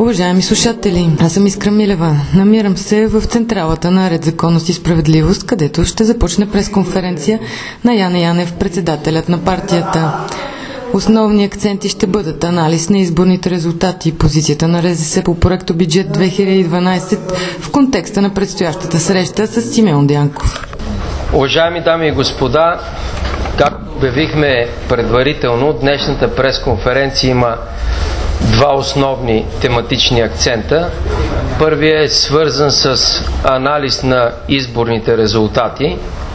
Уважаеми слушатели, аз съм Искра Милева. Намирам се в централата на Ред, законност и справедливост, където ще започне пресконференция на Яне Янев, председателят на партията. Основни акценти ще бъдат анализ на изборните резултати и позицията на РЗС по проекто бюджет 2012 в контекста на предстоящата среща с Симеон Дянков. Уважаеми дами и господа, както обявихме предварително, днешната пресконференция има два основни тематични акцента. Първият е свързан с анализ на изборните резултати.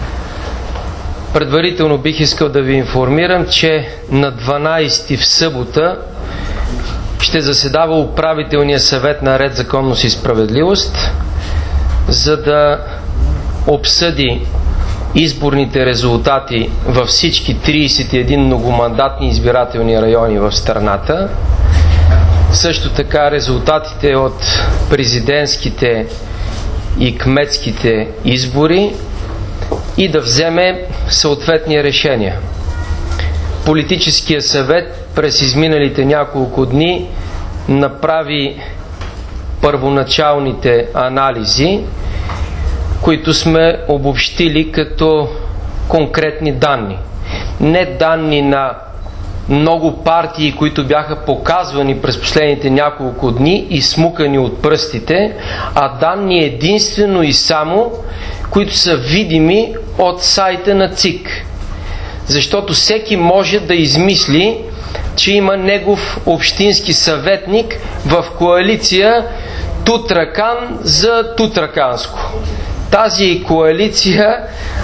Предварително бих искал да ви информирам, че на 12 в събота ще заседава управителния съвет на Ред, законност и справедливост, за да обсъди изборните резултати във всички 31 многомандатни избирателни райони в страната. Също така резултатите от президентските и кметските избори и да вземе съответни решения. Политическия съвет през изминалите няколко дни направи първоначалните анализи, които сме обобщили като конкретни данни. Не данни на много партии, които бяха показвани през последните няколко дни и смукани от пръстите, а данни единствено и само, които са видими от сайта на ЦИК. Защото всеки може да измисли, че има негов общински съветник в коалиция Тутракан за Тутраканско. Тази коалиция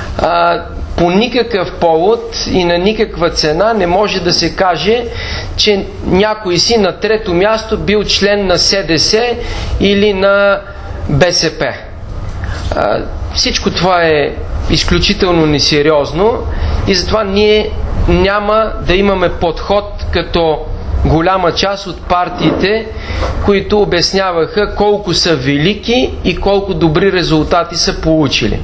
по никакъв повод и на никаква цена не може да се каже, че някой си на трето място бил член на СДС или на БСП. Всичко това е изключително несериозно и затова ние няма да имаме подход като голяма част от партиите, които обясняваха колко са велики и колко добри резултати са получили.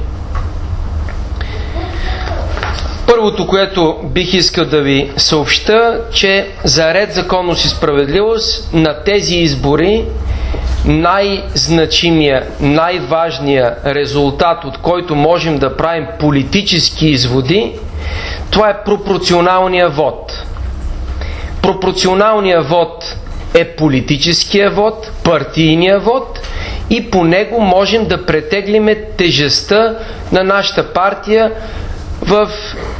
Първото, което бих искал да ви съобща, че за Ред, законност и справедливост на тези избори най-значимия, най-важния резултат, от който можем да правим политически изводи, това е пропорционалния вод. Пропорционалният вод е политическия вод, партийния вод и по него можем да претеглиме тежестта на нашата партия в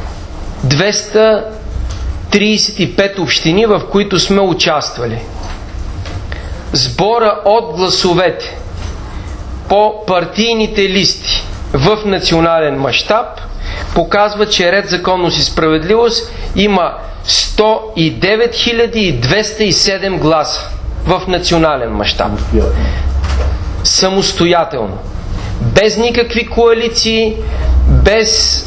235 общини, в които сме участвали. Сбора от гласовете по партийните листи в национален мащаб показва, че Ред, законност и справедливост има 109 207 гласа в национален мащаб. Самостоятелно. Без никакви коалиции, без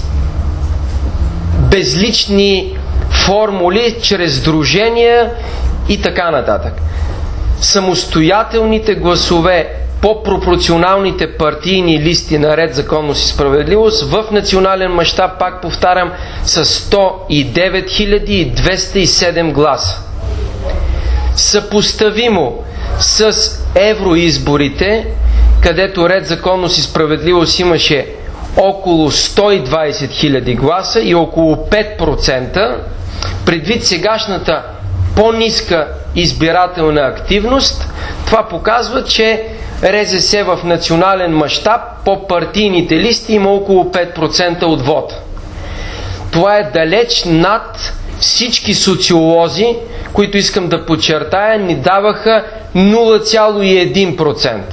безлични формули, чрез сдружения и така нататък. Самостоятелните гласове по пропорционалните партийни листи на Ред, законност и справедливост в национален мащаб, пак повтарям, са 109 207 гласа. Съпоставимо с евроизборите, където Ред, законност и справедливост имаше около 120 000 гласа и около 5%, предвид сегашната по-ниска избирателна активност, това показва, че РЗС в национален мащаб по партийните листи има около 5% от вота. Това е далеч над всички социолози, които искам да подчертая, ни даваха 0,1%.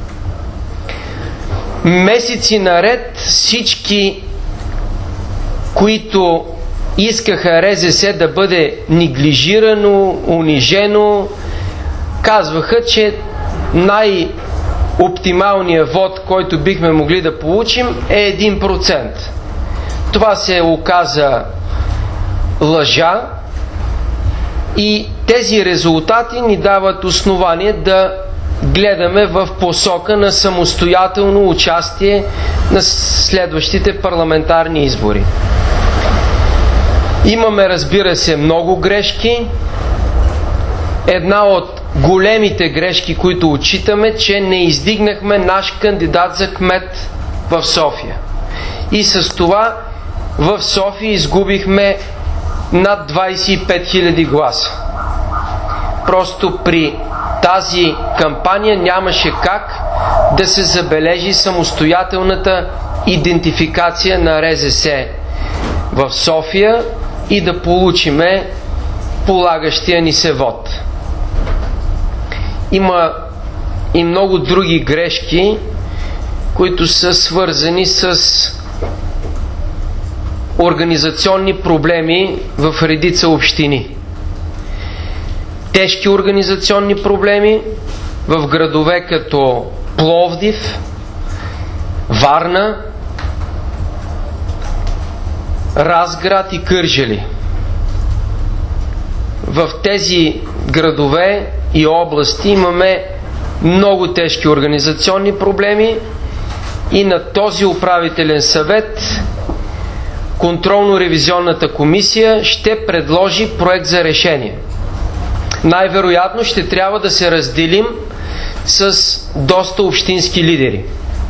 Месеци наред всички, които искаха РЗС да бъде неглижирано, унижено, казваха, че най-оптималният вод, който бихме могли да получим, е 1%. Това се оказа лъжа и тези резултати ни дават основание да гледаме в посока на самостоятелно участие на следващите парламентарни избори. Имаме, разбира се, много грешки. Една от големите грешки, които отчитаме, че не издигнахме наш кандидат за кмет в София. И с това в София изгубихме над 25 000 гласа. Просто при тази кампания нямаше как да се забележи самостоятелната идентификация на РЗС в София и да получиме полагащия ни се вод. Има и много други грешки, които са свързани с организационни проблеми в редица общини. Тежки организационни проблеми в градове като Пловдив, Варна, Разград и Кърджали. В тези градове и области имаме много тежки организационни проблеми и на този управителен съвет контролно-ревизионната комисия ще предложи проект за решение. Най-вероятно ще трябва да се разделим с доста общински лидери.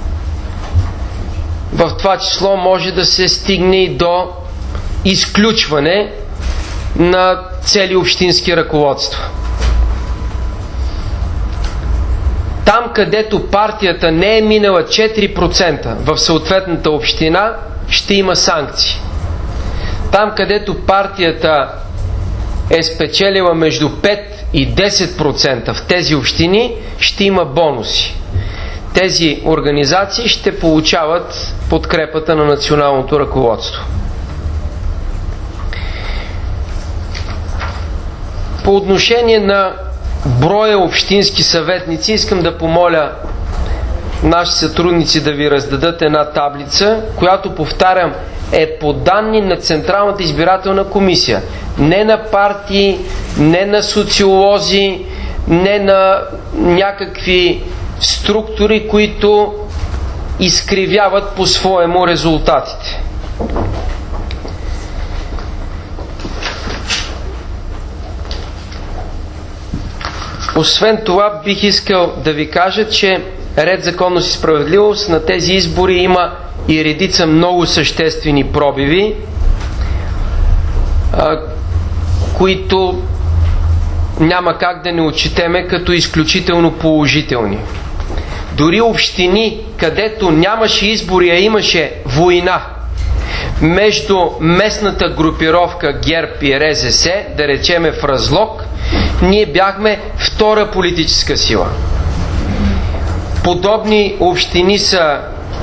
В това число може да се стигне и до изключване на цели общински ръководства. Там, където партията не е минала 4% в съответната община, ще има санкции. Там, където партията е спечелила между 5 и 10% в тези общини, ще има бонуси. Тези организации ще получават подкрепата на националното ръководство. По отношение на броя общински съветници, искам да помоля наши сътрудници да ви раздадат една таблица, която, повтарям, е по данни на Централната избирателна комисия. Не на партии, не на социолози, не на някакви структури, които изкривяват по-своему резултатите. Освен това, бих искал да ви кажа, че Ред, законност и справедливост на тези избори има и редица много съществени пробиви, които няма как да не отчетеме като изключително положителни. Дори общини, където нямаше избори, а имаше война между местната групировка ГЕРБ и РЗС, да речеме в Разлог, ние бяхме втора политическа сила. Подобни общини са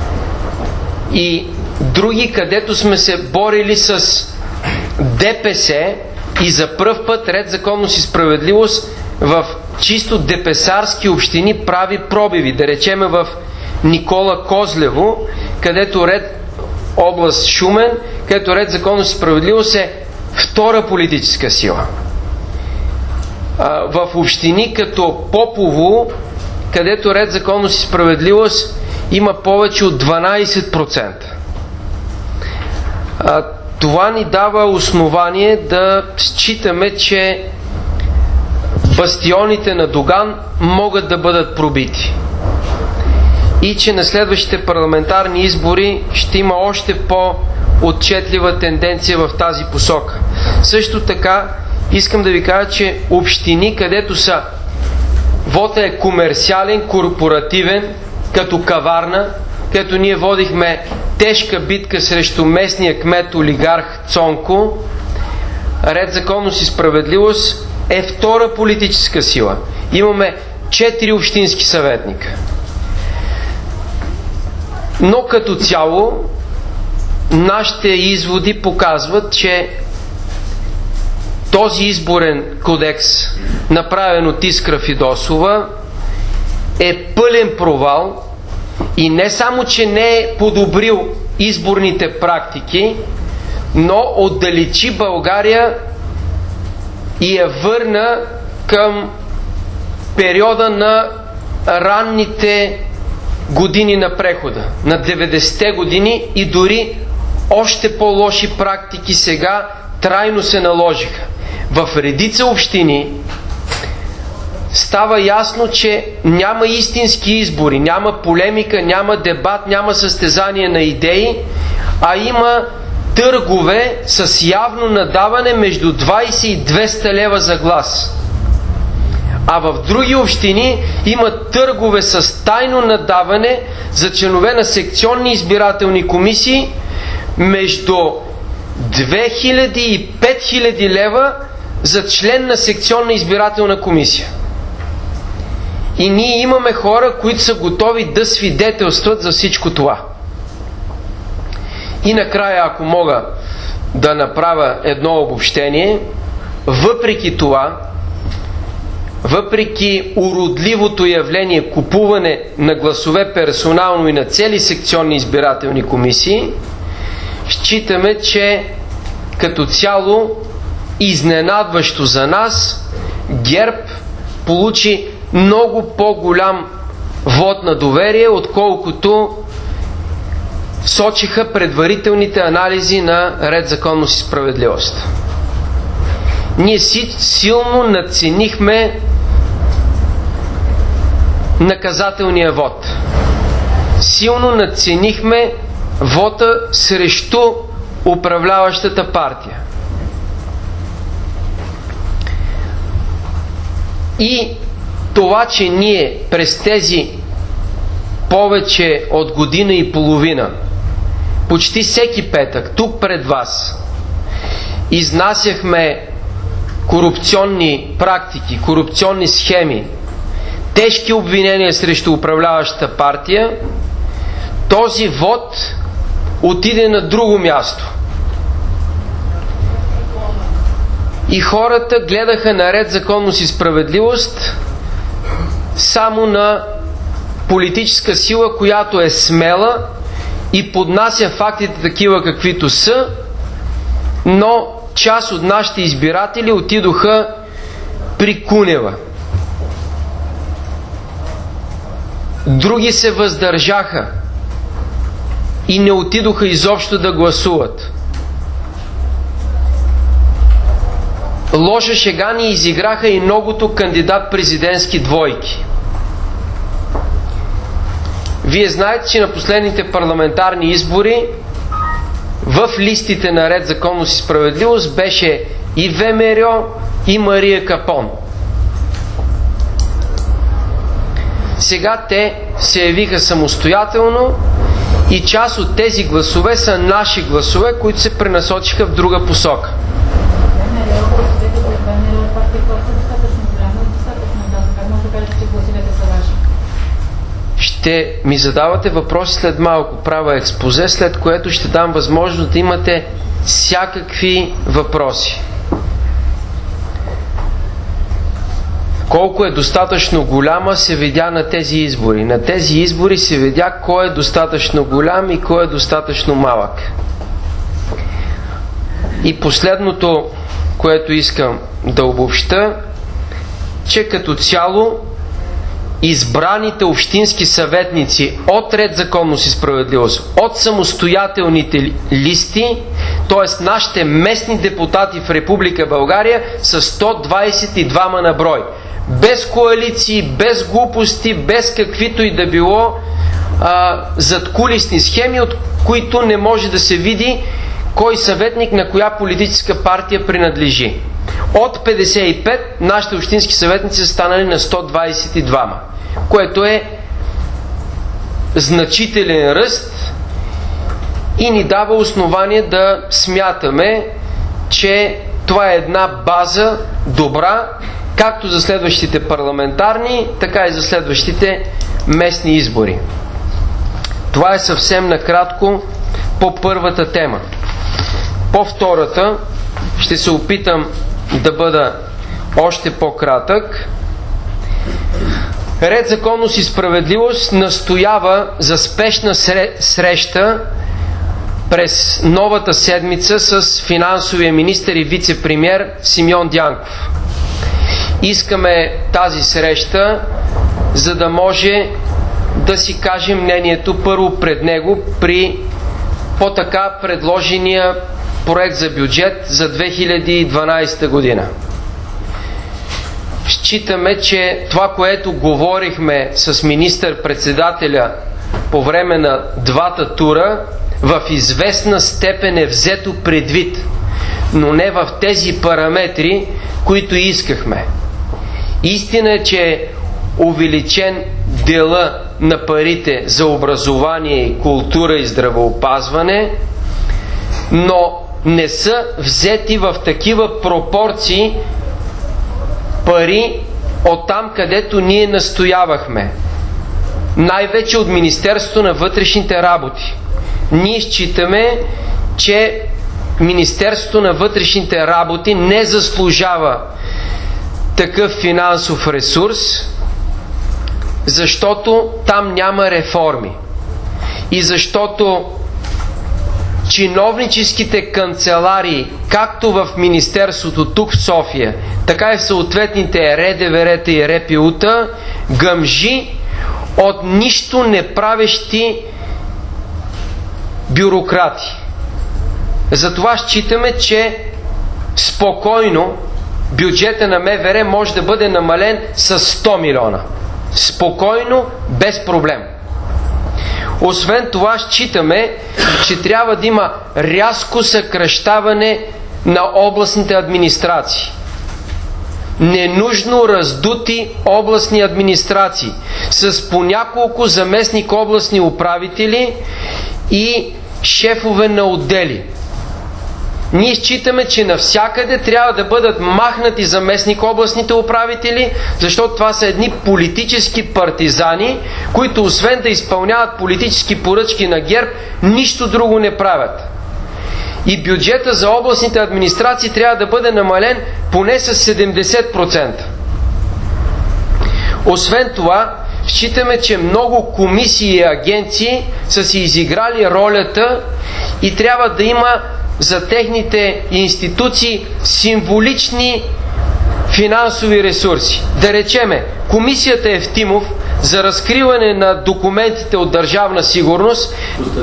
и други, където сме се борили с ДПС и за пръв път Ред, законност и справедливост в чисто депесарски общини прави пробиви. Да речеме в Никола Козлево, където област Шумен, където Ред, законност и справедливост е втора политическа сила. В общини като Попово, където Ред, законност и справедливост има повече от 12%. Това ни дава основание да считаме, че бастионите на Доган могат да бъдат пробити и че на следващите парламентарни избори ще има още по-отчетлива тенденция в тази посока. Също така искам да ви кажа, че общини, където вотът е комерциален, корпоративен, като Каварна, където ние водихме тежка битка срещу местния кмет олигарх Цонко, Ред, законност и справедливост е втора политическа сила. Имаме 4 общински съветника. Но като цяло нашите изводи показват, че този изборен кодекс, направен от Искра Фидосова, е пълен провал и не само, че не е подобрил изборните практики, но отдалечи България и я върна към периода на ранните години на прехода, на 90-те години, и дори още по-лоши практики сега трайно се наложиха. В редица общини става ясно, че няма истински избори, няма полемика, няма дебат, няма състезание на идеи, а има търгове с явно надаване между 20 и 200 лева за глас. А в други общини има търгове с тайно надаване за членове на секционни избирателни комисии между 2000 и 5000 лева за член на секционна избирателна комисия. И ние имаме хора, които са готови да свидетелстват за всичко това. И накрая, ако мога да направя едно обобщение, въпреки това, въпреки уродливото явление купуване на гласове персонално и на цели секционни избирателни комисии, считаме, че като цяло изненадващо за нас ГЕРБ получи много по-голям вот на доверие, отколкото сочиха предварителните анализи на Ред, законност и справедливост. Ние силно надценихме наказателния вод. Силно надценихме вота срещу управляващата партия. И това, че ние през тези повече от година и половина, почти всеки петък, тук пред вас, изнасяхме корупционни практики, корупционни схеми, тежки обвинения срещу управляващата партия, този вод отиде на друго място. И хората гледаха на Ред, законност и справедливост само на политическа сила, която е смела и поднася фактите такива каквито са, но част от нашите избиратели отидоха при Кунева. Други се въздържаха и не отидоха изобщо да гласуват. Лоша шега ни изиграха и многото кандидат-президентски двойки. Вие знаете, че на последните парламентарни избори в листите на Ред, законност и справедливост беше и ВМРО, и Мария Капон. Сега те се явиха самостоятелно и част от тези гласове са наши гласове, които се пренасочиха в друга посока. Ще ми задавате въпроси след малко, правя експозе, след което ще дам възможност да имате всякакви въпроси. Колко е достатъчно голяма се видя на тези избори. На тези избори се видя кой е достатъчно голям и кой е достатъчно малък. И последното, което искам да обобща, че като цяло избраните общински съветници от Ред, законност и справедливост, от самостоятелните листи, т.е. нашите местни депутати в Република България, са 122 на брой. Без коалиции, без глупости, без каквито и да било задкулисни схеми, от които не може да се види кой съветник на коя политическа партия принадлежи. От 55 нашите общински съветници са станали на 122, което е значителен ръст и ни дава основание да смятаме, че това е една база добра, както за следващите парламентарни, така и за следващите местни избори. Това е съвсем накратко по първата тема. По втората ще се опитам да бъда още по-кратък. Ред, законност и справедливост настоява за спешна среща през новата седмица с финансовия министър и вице-премиер Симеон Дянков. Искаме тази среща, за да може да си кажем мнението първо пред него при по-така предложения проект за бюджет за 2012 година. считаме, че това, което говорихме с министър-председателя по време на двата тура, в известна степен е взето предвид, но не в тези параметри, които искахме. Истина е, че е увеличен дела на парите за образование, култура и здравеопазване, но не са взети в такива пропорции пари от там, където ние настоявахме. Най-вече от Министерството на вътрешните работи. Ние считаме, че Министерството на вътрешните работи не заслужава такъв финансов ресурс, защото там няма реформи. И защото чиновническите канцеларии, както в Министерството тук в София, така и в съответните РДВР-та и РПУ-та, гъмжи от нищо не правещи бюрократи. Затова считаме, че спокойно бюджета на МВР може да бъде намален с 100 милиона. Спокойно, без проблем. Освен това, считаме, че трябва да има рязко съкращаване на областните администрации. Ненужно раздути областни администрации с по няколко заместник областни управители и шефове на отдели. Ние считаме, че навсякъде трябва да бъдат махнати заместник областните управители, защото това са едни политически партизани, които освен да изпълняват политически поръчки на ГЕРБ, нищо друго не правят. И бюджета за областните администрации трябва да бъде намален поне с 70%. Освен това, считаме, че много комисии и агенции са си изиграли ролята и трябва да има за техните институции символични финансови ресурси. Да речеме, комисията Евтимов за разкриване на документите от Държавна сигурност,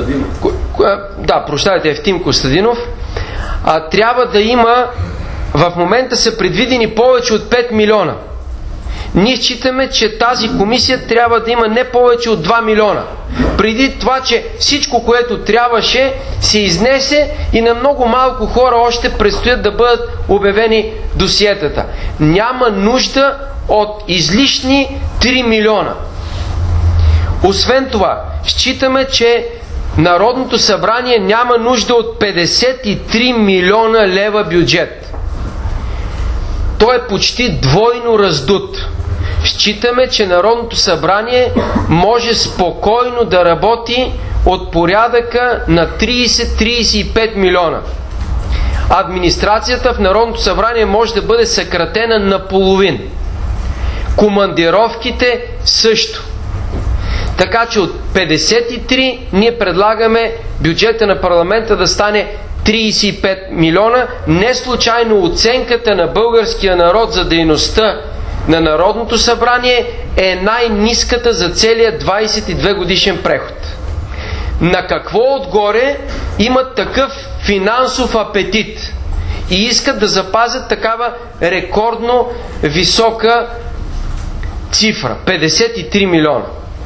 Евтим Костадинов, трябва да има, в момента са предвидени повече от 5 милиона. Ние считаме, че тази комисия трябва да има не повече от 2 милиона. Преди това, че всичко, което трябваше, се изнесе и на много малко хора още предстоят да бъдат обявени досиетата. Няма нужда от излишни 3 милиона. Освен това, считаме, че Народното събрание няма нужда от 53 милиона лева бюджет. Той е почти двойно раздут. Считаме, че Народното събрание може спокойно да работи от порядъка на 30-35 милиона. Администрацията в Народното събрание може да бъде съкратена наполовин. Командировките също. Така че от 53 ние предлагаме бюджета на парламента да стане 35 милиона. Не случайно оценката на българския народ за дейността на Народното събрание е най-ниската за целия 22 годишен преход. На какво отгоре имат такъв финансов апетит и искат да запазят такава рекордно висока цифра – 53 милиона.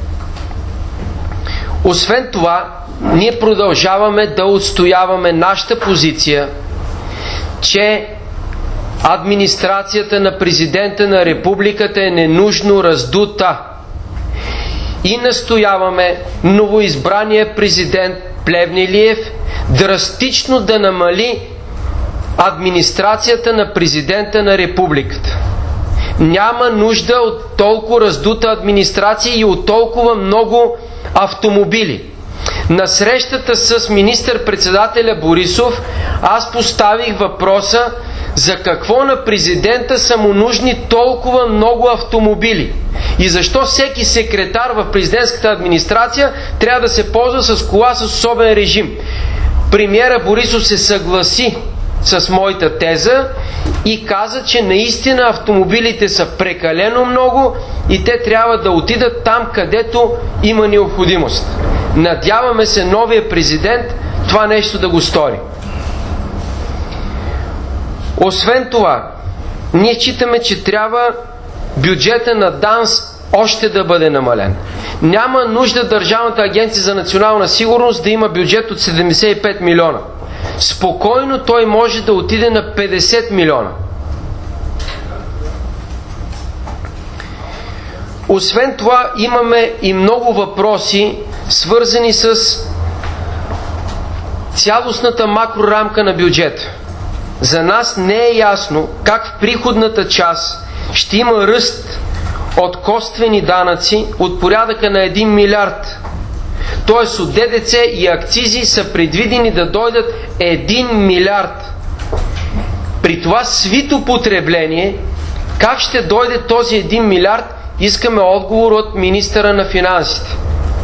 Освен това, ние продължаваме да отстояваме нашата позиция, че администрацията на президента на републиката е ненужно раздута и настояваме новоизбрания президент Плевнелиев драстично да намали администрацията на президента на републиката. Няма нужда от толкова раздута администрация и от толкова много автомобили. На срещата с министър-председателя Борисов аз поставих въпроса за какво на президента са му нужни толкова много автомобили и защо всеки секретар в президентската администрация трябва да се ползва с кола с особен режим. Премиера Борисов се съгласи с моята теза и каза, че наистина автомобилите са прекалено много и те трябва да отидат там, където има необходимост. Надяваме се новия президент това нещо да го стори. Освен това, ние считаме, че трябва бюджета на ДАНС още да бъде намален. Няма нужда Държавната агенция за национална сигурност да има бюджет от 75 милиона. Спокойно той може да отиде на 50 милиона. Освен това, имаме и много въпроси, свързани с цялостната макрорамка на бюджета. За нас не е ясно как в приходната част ще има ръст от косвени данъци от порядъка на 1 милиард. Тоест от ДДС и акцизи са предвидени да дойдат 1 милиард. При това свито потребление, как ще дойде този 1 милиард, искаме отговор от министъра на финансите.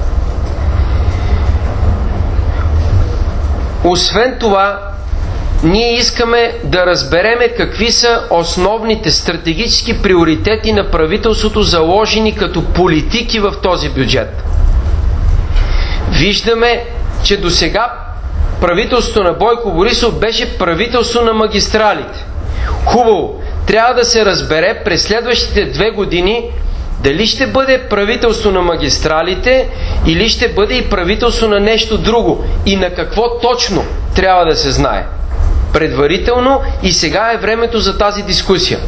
Освен това, ние искаме да разбереме какви са основните стратегически приоритети на правителството, заложени като политики в този бюджет. Виждаме, че досега правителството на Бойко Борисов беше правителство на магистралите. Хубаво, трябва да се разбере през следващите 2 години дали ще бъде правителство на магистралите или ще бъде и правителство на нещо друго и на какво точно трябва да се знае предварително, и сега е времето за тази дискусия.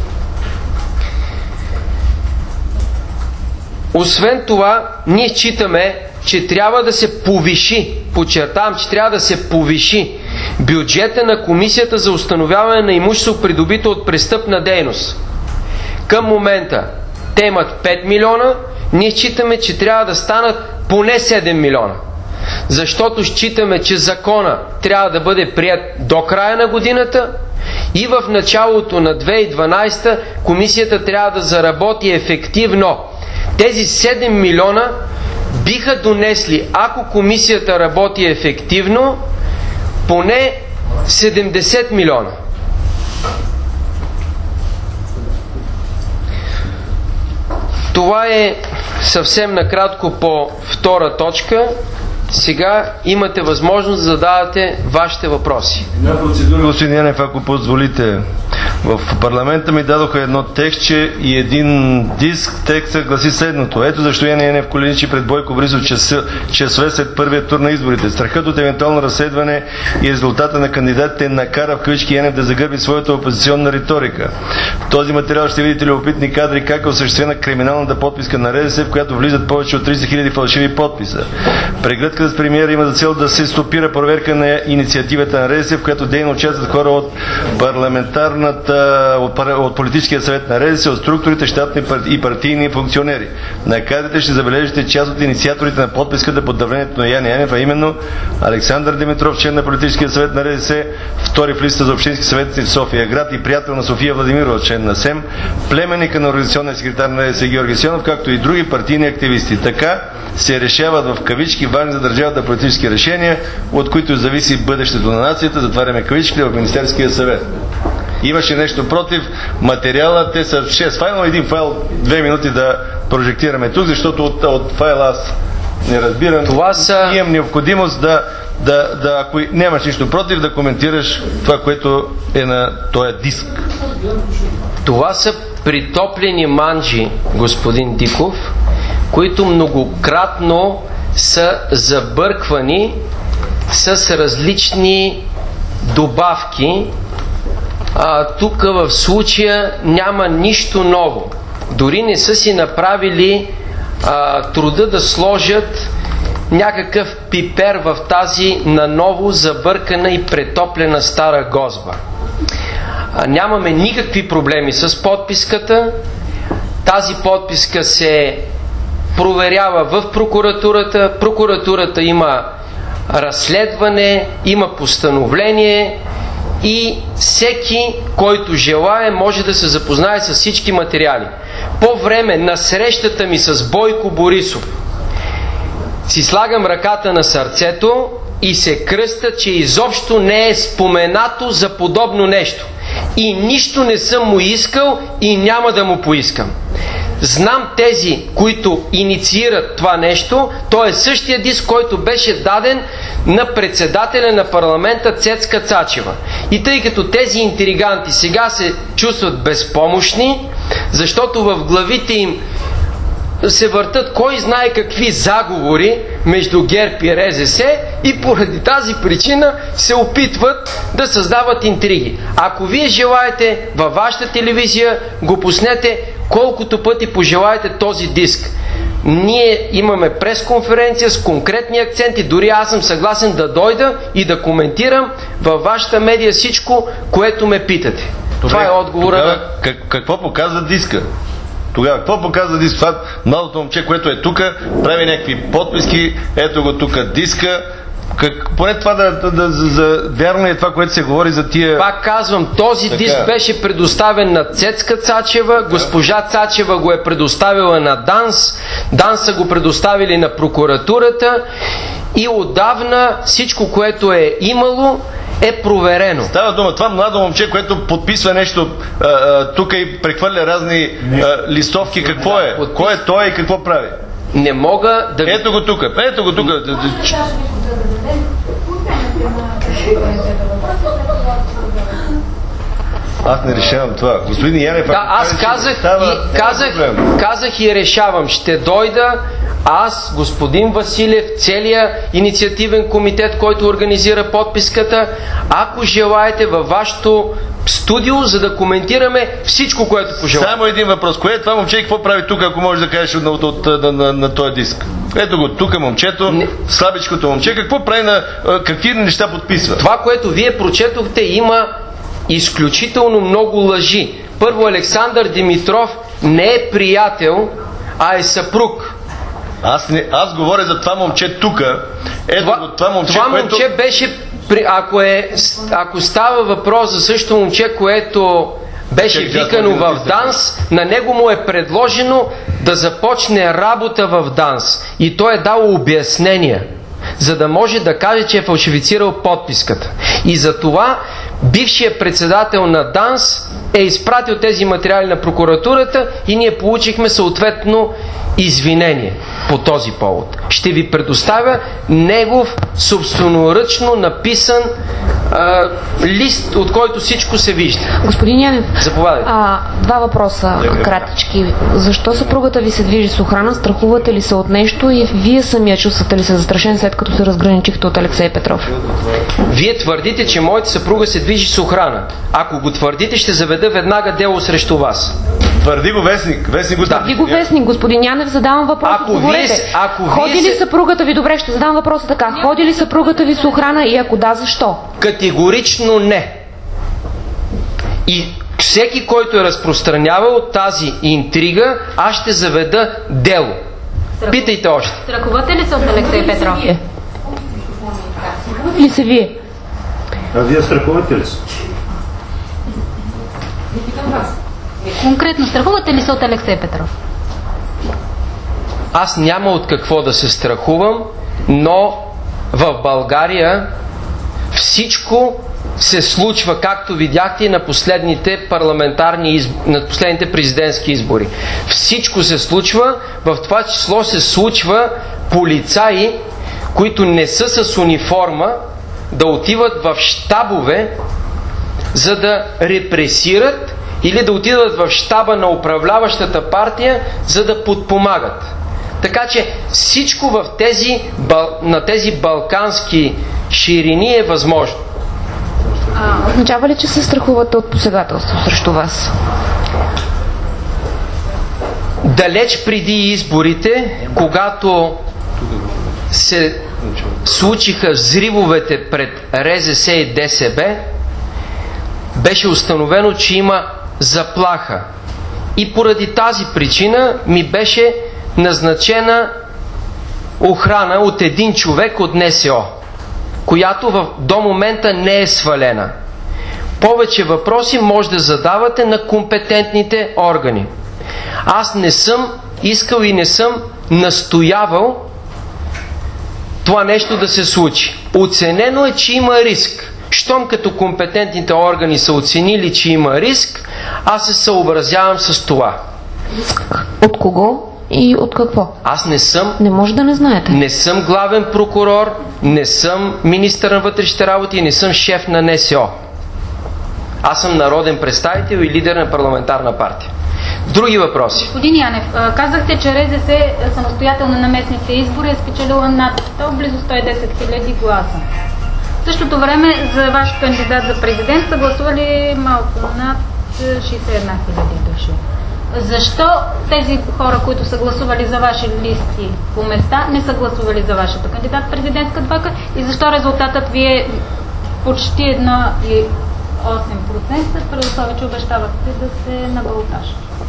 Освен това, ние считаме, че трябва да се повиши, подчертавам, че трябва да се повиши бюджета на Комисията за установяване на имущество, придобито от престъпна дейност. Към момента те имат 5 милиона, ние считаме, че трябва да станат поне 7 милиона. Защото считаме, че закона трябва да бъде прият до края на годината и в началото на 2012 комисията трябва да заработи ефективно. Тези 7 милиона биха донесли, ако комисията работи ефективно, поне 70 милиона. Това е съвсем накратко по втора точка. Сега имате възможност да задавате вашите въпроси. Една процедура, господин Янев, ако позволите. В парламента ми дадоха едно текстче и един диск. Текстът гласи следното: ето защо Янев коленичи пред Бойко Борисов часове след първия тур на изборите. Страхът от евентуално разследване и резултата на кандидатите накара в кавички Янев да загърби своята опозиционна риторика. В този материал ще видите любопитни кадри как е осъществена криминалната подписка на РДС, в която влизат повече от 30 000 фалшиви подписа. Прегръдката с премиера има за цел да се стопира проверка на инициативата на РДС, в която дейно участват хора от от политическия съвет на РДС, от структурите, щатни и партийни функционери. На кадрите ще забележите част от инициаторите на подписката под давлението на Яне Янев, а именно Александър Димитров, член на политическия съвет на РДС, втори в листа за общински съветници в София град и приятел на София Владимирова, член на СЕМ, племенника на организационния секретар на РДС Георги Сионов, както и други партийни активисти. Така се решават в кавички важни за държавата политически решения, от които зависи бъдещето на нацията, затваряме кавички, в Министерския съвет. Имаше нещо против материала, те са 6 файла, един файл 2 минути да прожектираме тук, защото от файла аз не разбирам. Това са... Имам необходимост ако нямаш нищо против, да коментираш това, което е на този диск. Това са притоплени манджи, господин Диков, които многократно са забърквани с различни добавки. Тук в случая няма нищо ново. Дори не са си направили труда да сложат някакъв пипер в тази наново забъркана и претоплена стара гозба. Нямаме никакви проблеми с подписката. Тази подписка се проверява в прокуратурата. Прокуратурата има разследване, има постановление и всеки, който желае, може да се запознае с всички материали. По време на срещата ми с Бойко Борисов си слагам ръката на сърцето и се кръста, че изобщо не е споменато за подобно нещо. И нищо не съм му искал и няма да му поискам. знам тези, които инициират това нещо. То е същия диск, който беше даден на председателя на парламента Цецка Цачева. И тъй като тези интриганти сега се чувстват безпомощни, защото в главите им се въртат кой знае какви заговори между ГЕРБ и РЗС, и поради тази причина се опитват да създават интриги. Ако вие желаете във вашата телевизия, го пуснете колкото пъти пожелаете този диск. Ние имаме пресконференция с конкретни акценти, дори аз съм съгласен да дойда и да коментирам във вашата медия всичко, което ме питате. Това е отговора. Какво показва диска? Тогава, какво показва диск? Това младото момче, което е тук, прави някакви подписки, ето го тук диска. Поне това вярно е това, което се говори за тия... Пак казвам, този диск беше предоставен на Цецка Цачева, госпожа Цачева го е предоставила на ДАНС, ДАНС са го предоставили на прокуратурата и отдавна всичко, което е имало, е проверено. Става дума, това младо момче, което подписва нещо тук и прехвърля разни листовки, какво е? Кой е той и какво прави? Не мога да... Ето го тук, ето го тук. Аз не решавам това. Господин Янев... Да, аз казах и решавам. Ще дойда аз, господин Василев, целият инициативен комитет, който организира подписката, ако желаете във вашето студио, за да коментираме всичко, което пожелаете. Само един въпрос. Кое е това момче и какво прави тук, ако можеш да кажеш на този диск? Ето го, тук момчето, слабичкото момче. Какво прави какви неща подписва? Това, което вие прочетохте, има изключително много лъжи. Първо, Александър Димитров не е приятел, а е съпруг. Аз говоря за това момче тук. Ето това момче, това момче беше... Ако става въпрос за същото момче, което беше викано в ДАНС, на него му е предложено да започне работа в ДАНС. И той е дал обяснения, за да може да каже, че е фалшифицирал подписката. И за това бившият председател на ДАНС е изпратил тези материали на прокуратурата и ние получихме съответно извинение по този повод. Ще ви предоставя негов собственоръчно написан лист, от който всичко се вижда. Господин Янев, заповядайте. Два въпроса кратички. Защо съпругата ви се движи с охрана? Страхувате ли се от нещо и вие самия чувствате ли се застрашен, след като се разграничихте от Алексей Петров? Вие твърдите, че моята съпруга се движи с охрана. Ако го твърдите, ще заведа веднага дело срещу вас. Твърди го вестник. Твърди го вестник, господин Янев, задавам въпрос. Ходи ли съпругата ви, добре, ще задам въпроса така. Ходи ли съпругата ви с охрана и ако да, защо? Категорично не. И всеки, който е разпространявал тази интрига, аз ще заведа дело. Питайте още. Страхувате ли се от Алексей Петров? Страхувате ли се вие? А вие страхувате ли се? Конкретно, страхувате ли се от Алексей Петров? Аз няма от какво да се страхувам, но в България всичко се случва, както видяхте, на последните на последните президентски избори. Всичко се случва, в това число се случва полицаи, които не са с униформа, да отиват в щабове, за да репресират, или да отидат в щаба на управляващата партия, за да подпомагат. Така че всичко на тези балкански ширини е възможно. Означава ли, че се страхувате от посегателство срещу вас? Далеч преди изборите, когато се случиха взривовете пред РЗС и ДСБ, беше установено, че има заплаха. И поради тази причина ми беше назначена охрана от един човек от НСО, която до момента не е свалена. Повече въпроси може да задавате на компетентните органи. Аз не съм искал и не съм настоявал това нещо да се случи. Оценено е, че има риск. Щом като компетентните органи са оценили, че има риск, аз се съобразявам с това. От кого и от какво? Аз не съм. Не може да не знаете. Не съм главен прокурор, не съм министър на вътрешните работи и не съм шеф на НСО. Аз съм народен представител и лидер на парламентарна партия. Други въпроси? Господин Янев, казахте, че РЗС самостоятелно на местните избори е спечелила над 100, близо 110 000 гласа. В същото време за ваш кандидат за президент са гласували малко над 61 000 души. Защо тези хора, които са гласували за ваши листи по места, не са гласували за вашата кандидат-президентска двойка и защо резултатът ви е почти 1,8%, при условие, че обещавахте да се на балотаж?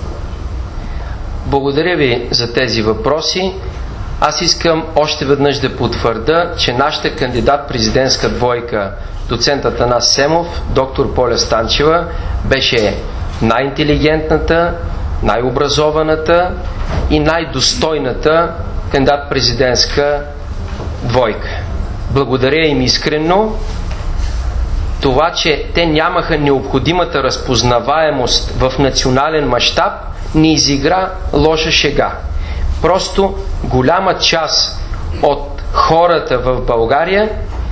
Благодаря ви за тези въпроси. Аз искам още веднъж да потвърда, че нашата кандидат-президентска двойка, доцент Атанас Семов, доктор Поля Станчева, беше най-интелигентната, най-образованата и най-достойната кандидат-президентска двойка. Благодаря им искрено. Това, че те нямаха необходимата разпознаваемост в национален мащаб, не изигра лоша шега. Просто голяма част от хората в България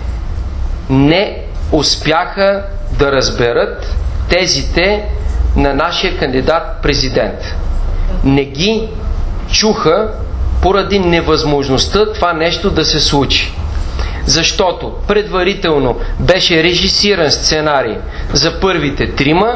не успяха да разберат тезите на нашия кандидат-президент. Не ги чуха поради невъзможността това нещо да се случи. Защото предварително беше режисиран сценарий за първите трима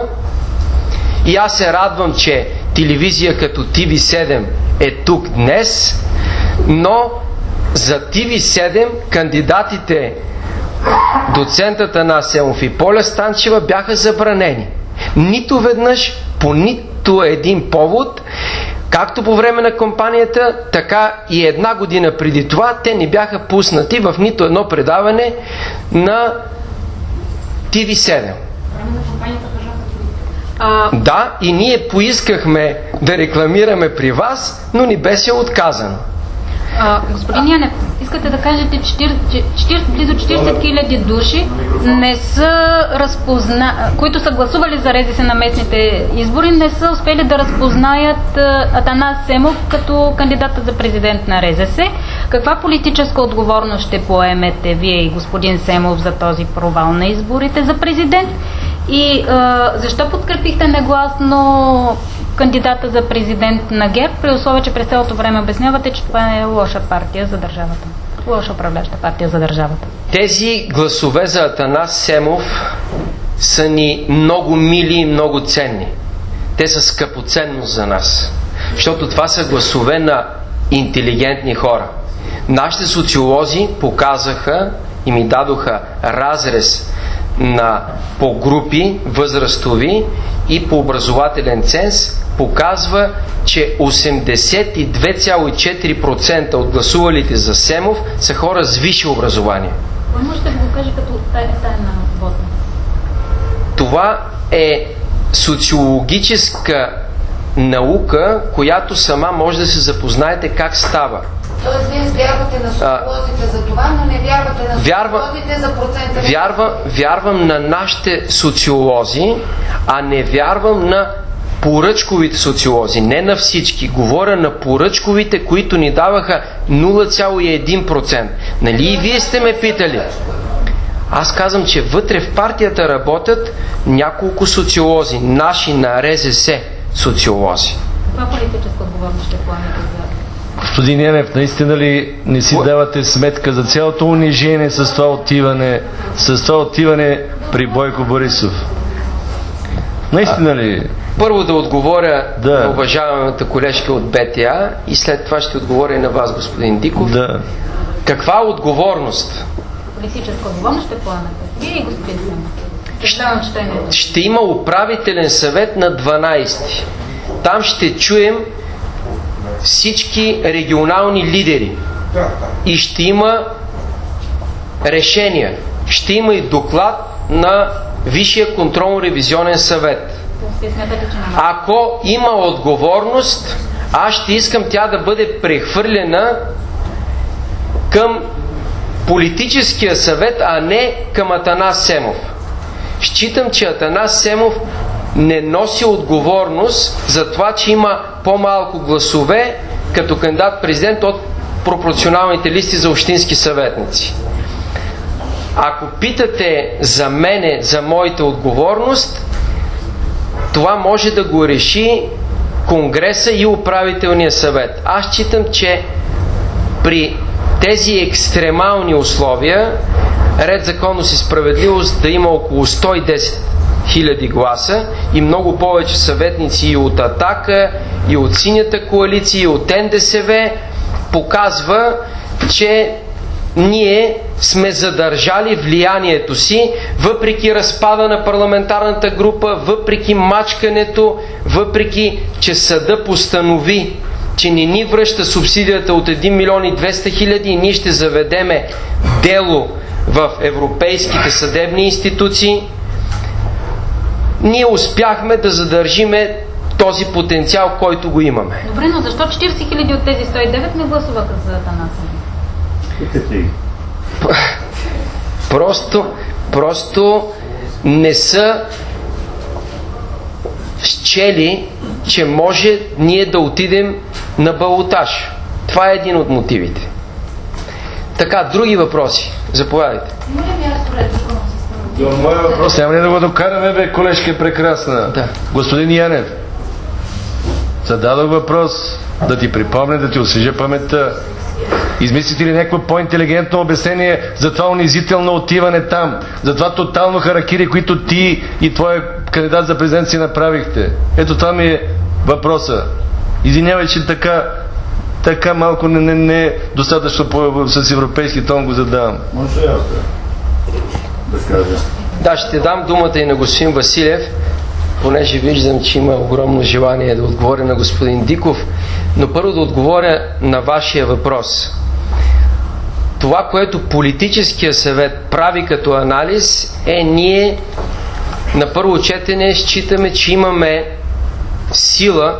и аз се радвам, че телевизия като TV7 е тук днес, но за TV7 кандидатите доцентът Атанас Семов и Поля Станчева бяха забранени. Нито веднъж, по нито един повод, както по време на кампанията, така и една година преди това, те не бяха пуснати в нито едно предаване на TV7. Да, и ние поискахме да рекламираме при вас, но ни беше отказано. Господин Янев, искате да кажете, близо 40 000 души не са които са гласували за РЗС на местните избори, не са успели да разпознаят Атанас Семов като кандидата за президент на РЗС. Каква политическа отговорност ще поемете вие и господин Семов за този провал на изборите за президент? И защо подкрепихте негласно кандидата за президент на ГЕРБ, при условие, че през цялото време обяснявате, че това е лоша партия за държавата? Лоша управляща партия за държавата. Тези гласове за Атанас Семов са ни много мили и много ценни. Те са скъпоценност за нас. Защото това са гласове на интелигентни хора. Нашите социолози показаха и ми дадоха разрез по групи възрастови и по образователен ценз, показва, че 82,4% от гласувалите за Семов са хора с висше образование. Кой може да го каже като тайна вода? Това е социологическа наука, която сама може да се запознаете как става. Тоест вие вярвате на социолозите за това, но не вярвате на социолозите за процента? Вярвам на нашите социолози, а не вярвам на поръчковите социолози. Не на всички. Говоря на поръчковите, които ни даваха 0,1%. Нали и вие сте ме питали? Аз казвам, че вътре в партията работят няколко социолози. Наши на РЗС социолози. Каква политическа отговорност ще поемете за... Господин Янев, наистина ли не си давате сметка за цялото унижение с това отиване при Бойко Борисов? Наистина ли? Първо да отговоря на уважаемата колежка от БТА и след това ще отговоря и на вас, господин Диков. Да. Каква отговорност? Политическа отговорност ще поемете. Вие и господин Семов. Ще има управителен съвет на 12. Там ще чуем всички регионални лидери и ще има решения. Ще има и доклад на Висшия контролно-ревизионен съвет. Ако има отговорност, аз ще искам тя да бъде прехвърлена към политическия съвет, а не към Атанас Семов. Считам, че Атанас Семов не носи отговорност за това, че има по-малко гласове като кандидат-президент от пропорционалните листи за общински съветници. Ако питате за мене, за моята отговорност, това може да го реши Конгреса и управителния съвет. Аз считам, че при тези екстремални условия Ред, законност и справедливост да има около 110 000 гласа и много повече съветници и от Атака, и от Синята коалиция, и от НДСВ, показва, че ние сме задържали влиянието си, въпреки разпада на парламентарната група, въпреки мачкането, въпреки че съда постанови, че не ни връща субсидията от 1 милион и 200 000 и ние ще заведеме дело в европейските съдебни институции, ние успяхме да задържиме този потенциал, който го имаме. Добре, но защо 40 000 от тези 109 не гласуваха за Атанасов? Просто не са счели, че може ние да отидем на балотаж. Това е един от мотивите. Така, други въпроси? Заповядайте. Моя въпрос, няма ли да го докараме, бе, колежка прекрасна? Да. Господин Янев, зададох въпрос, да ти припомня, да ти освежа паметта. Измислите ли някакво по-интелигентно обяснение за това унизително отиване там, за това тотално харакири, които ти и твоя кандидат за президент си направихте? Ето това ми е въпроса. Извинявай, че така малко не е достатъчно с европейски тон го задавам. Може ли да кажа? Да, ще дам думата и на господин Василев, понеже виждам, че има огромно желание да отговоря на господин Диков, но първо да отговоря на вашия въпрос. Това, което политическия съвет прави като анализ, е ние на първо четене считаме, че имаме сила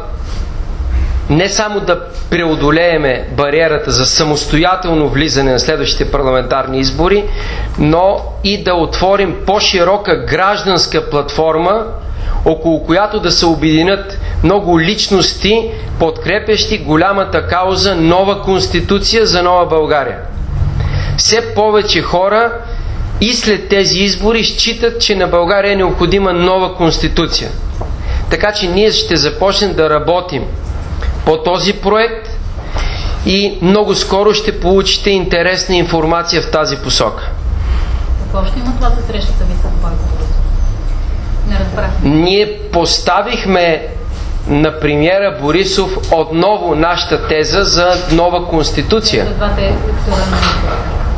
не само да преодолееме бариерата за самостоятелно влизане на следващите парламентарни избори, но и да отворим по-широка гражданска платформа, около която да се обединят много личности, подкрепящи голямата кауза нова конституция за нова България. Все повече хора и след тези избори считат, че на България е необходима нова конституция. Така че ние ще започнем да работим по този проект и много скоро ще получите интересна информация в тази посока. Какво ще има това за срещата ви с Бойко Борисов? Не разбрах. Ние поставихме на премиера Борисов отново нашата теза за нова конституция. За двата тура на избора.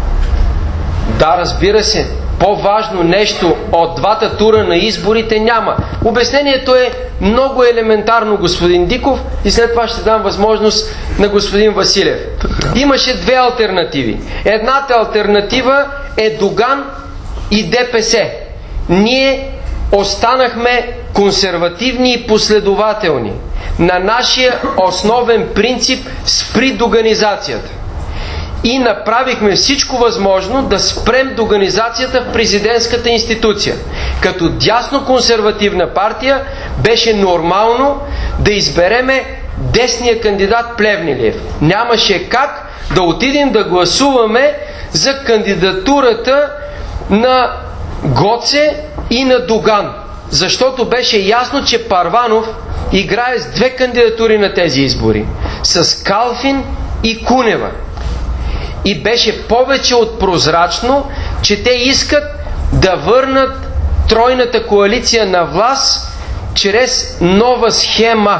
Да, разбира се. По-важно нещо от двата тура на изборите няма. Обяснението е много елементарно, господин Диков, и след това ще дам възможност на господин Василев. Имаше две алтернативи. Едната алтернатива е Доган и ДПС. Ние останахме консервативни и последователни на нашия основен принцип спри доганизацията. И направихме всичко възможно да спрем доганизацията в президентската институция. Като дясно консервативна партия беше нормално да избереме десния кандидат Плевнелиев. Нямаше как да отидем да гласуваме за кандидатурата на Гоце и на Доган. Защото беше ясно, че Първанов играе с две кандидатури на тези избори. С Калфин и Кунева. И беше повече от прозрачно, че те искат да върнат тройната коалиция на власт чрез нова схема.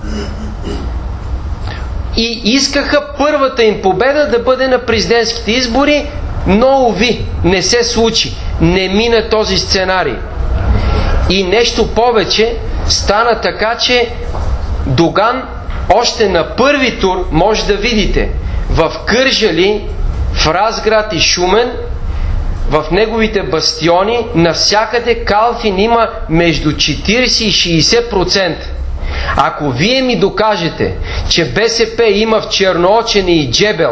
И искаха първата им победа да бъде на президентските избори, но уви, не се случи. Не мина този сценарий. И нещо повече, стана така, че Доган още на първи тур, може да видите, в Кърджали, в Разград и Шумен, в неговите бастиони, навсякъде Калфин има между 40 и 60%. Ако вие ми докажете, че БСП има в Черноочене и Джебел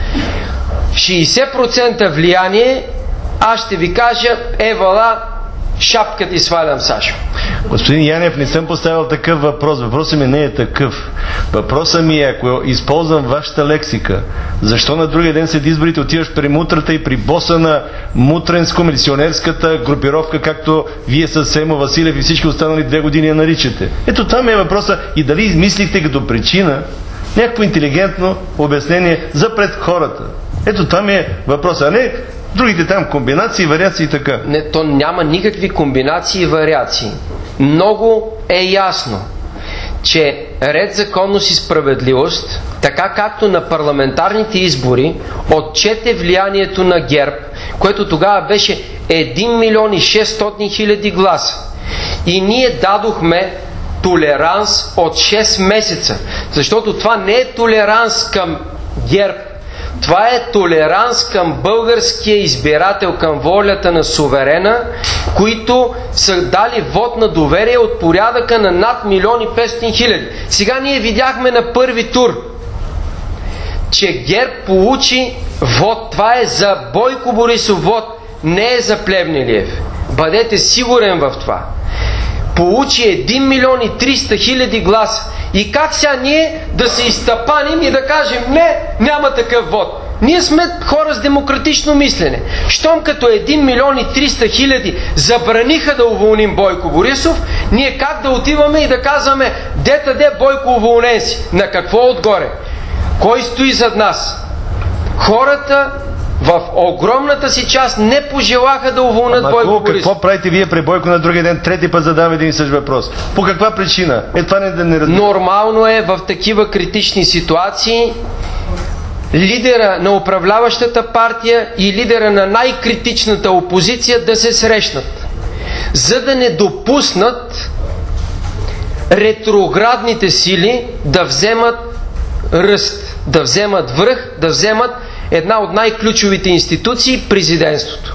60% влияние, аз ще ви кажа, евала, шапката и свалям Сашо. Господин Янев, не съм поставил такъв въпрос. Въпросът ми не е такъв. Въпросът ми е, ако използвам вашата лексика, защо на другия ден след изборите отиваш при мутрата и при боса на мутренско-милиционерската групировка, както вие с Семо Василев и всички останали 2 години я наричате? Ето това ми е въпросът. И дали измислихте като причина някакво интелигентно обяснение за пред хората? Ето това ми е въпросът, а не другите там комбинации, вариации и така. Не, то няма никакви комбинации и вариации. Много е ясно, че Ред, законност и справедливост, така както на парламентарните избори, отчете влиянието на ГЕРБ, което тогава беше 1 милион и 600 хиляди гласа. И ние дадохме толеранс от 6 месеца, защото това не е толеранс към ГЕРБ, това е толеранс към българския избирател, към волята на суверена, които са дали вод на доверие от порядъка на над 1 милион и 500 хиляди. Сега ние видяхме на първи тур, че ГЕРБ получи вод. Това е за Бойко Борисов вод, не е за Плевнелиев. Бъдете сигурен в това. Получи 1 милион и 300 хиляди гласа. И как сега ние да се изтъпаним и да кажем не, няма такъв вод? Ние сме хора с демократично мислене. Щом като 1 милион и 300 хиляди забраниха да уволним Бойко Борисов, ние как да отиваме и да казваме де Бойко уволнен си? На какво отгоре? Кой стои зад нас? Хората в огромната си част не пожелаха да уволнят Бойко Борисов. Какво правите вие при Бойко на другия ден? Трети път задавам един и същ въпрос. По каква причина? Това не разбира. Нормално е в такива критични ситуации лидера на управляващата партия и лидера на най-критичната опозиция да се срещнат, за да не допуснат ретроградните сили да вземат ръст, да вземат връх, да вземат една от най-ключовите институции – президентството.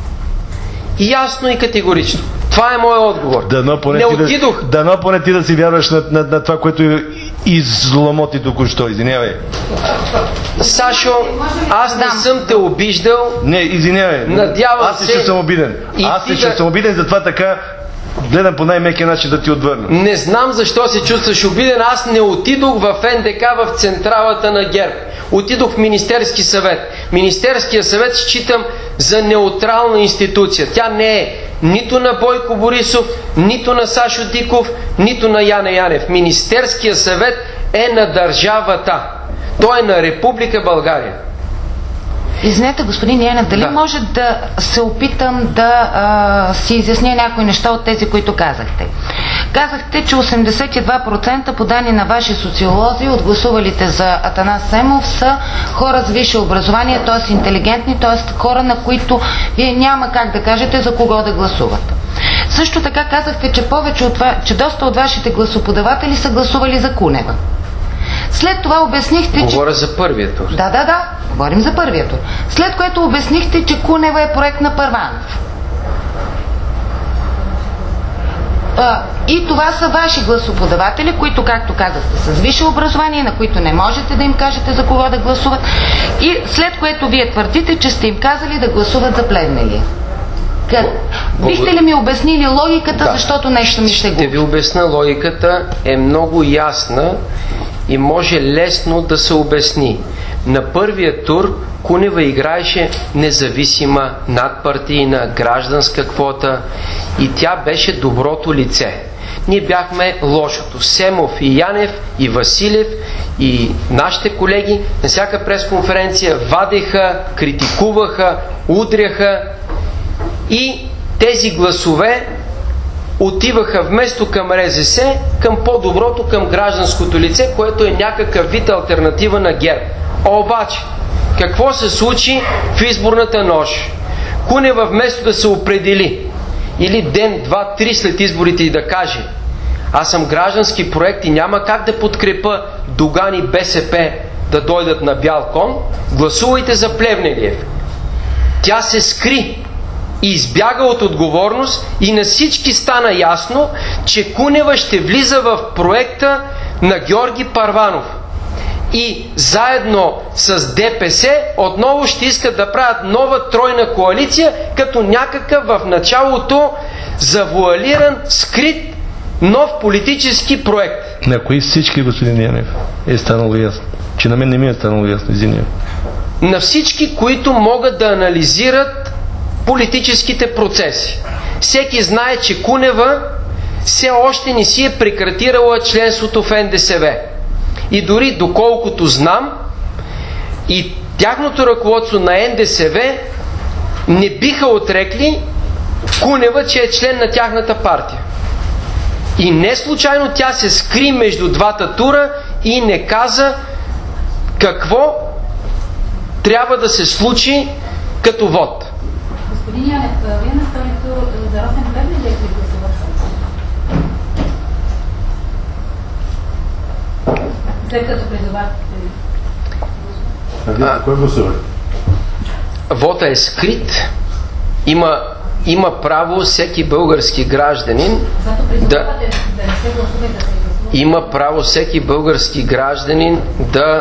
Ясно и категорично. Това е моят отговор. Дано поне ти да си вярваш на това, което изломоти току-що. Извинявай. Сашо, аз не съм те обиждал. Не, извинявай. Надявам се. Аз ще съм обиден. Ще съм обиден, затова така гледам по най-мекия начин да ти отвърна. Не знам защо се чувстваш обиден. Аз не отидох в НДК в централата на ГЕРБ. Отидох в Министерски съвет. Министерския съвет считам за неутрална институция. Тя не е нито на Бойко Борисов, нито на Сашо Диков, нито на Яне Янев. Министерския съвет е на държавата. Той е на Република България. Извинете, господин Янев, дали може да се опитам да си изясня някои неща от тези, които казахте? Казахте, че 82% по данни на ваши социолози от гласувалите за Атанас Семов са хора с висше образование, т.е. интелигентни, т.е. хора, на които вие няма как да кажете за кого да гласуват. Също така казахте, че доста от вашите гласоподаватели са гласували за Кунева. След това обяснихте, Говоря за първия тур. Да, говорим за първия тур. След което обяснихте, че Кунева е проект на Първанов. И това са ваши гласоподаватели, които, както казахте, с висше образование, на които не можете да им кажете за кого да гласуват. И след което вие твърдите, че сте им казали да гласуват за Плевнелиев. Бихте ли ми обяснили логиката, защото нещо ми се губи? Ще ви обясня. Логиката е много ясна и може лесно да се обясни. На първия тур Кунева играеше независима, надпартийна, гражданска квота и тя беше доброто лице. Ние бяхме лошото. Семов и Янев и Василев и нашите колеги на всяка пресконференция вадеха, критикуваха, удряха и тези гласове отиваха вместо към РЗС, към по-доброто, към гражданското лице, което е някакъв вид алтернатива на ГЕРБ. Обаче, какво се случи в изборната нощ? Кунева вместо да се определи или ден, два, три след изборите и да каже: аз съм граждански проект и няма как да подкрепа Доган и БСП да дойдат на бял кон, гласувайте за Плевнелиев. Тя се скри и избяга от отговорност и на всички стана ясно, че Кунева ще влиза в проекта на Георги Първанов. И заедно с ДПС отново ще искат да правят нова тройна коалиция, като някакъв в началото завуалиран, скрит нов политически проект. На кои всички, господин Янев, е станало ясно? Че на мен не ми е станало ясно, извинявам. На всички, които могат да анализират политическите процеси. Всеки знае, че Кунева все още не си е прекратирала членството в НДСВ. И дори доколкото знам, и тяхното ръководство на НДСВ не биха отрекли Кунева, че е член на тяхната партия. И не случайно тя се скри между двата тура и не каза какво трябва да се случи като вод. Господин Янев, вие на втори тур за Росен Плевнелиев ли гласувахте? След като призовахте? Кой гласувахте? Вота е скрит. Има право всеки български гражданин има право всеки български гражданин да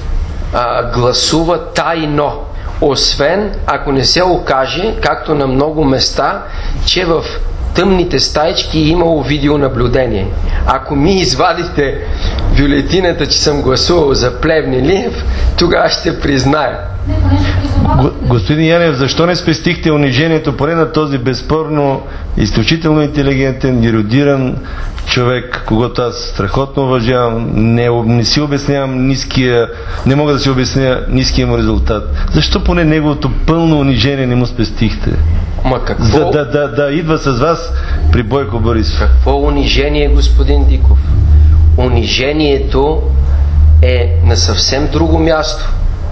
гласува тайно. Освен ако не се окаже, както на много места, че в тъмните стаички е имало видеонаблюдение. Ако ми извадите бюлетината, че съм гласувал за Плевнелиев, тогава ще призная. Господин Янев, защо не спестихте унижението поне на този безспорно изключително интелигентен, ерудиран човек, когато аз страхотно уважавам, не си обяснявам не мога да си обясня ниския му резултат. Защо поне неговото пълно унижение не му спестихте? За да идва с вас при Бойко Борисов. Какво унижение, господин Диков? Унижението е на съвсем друго място.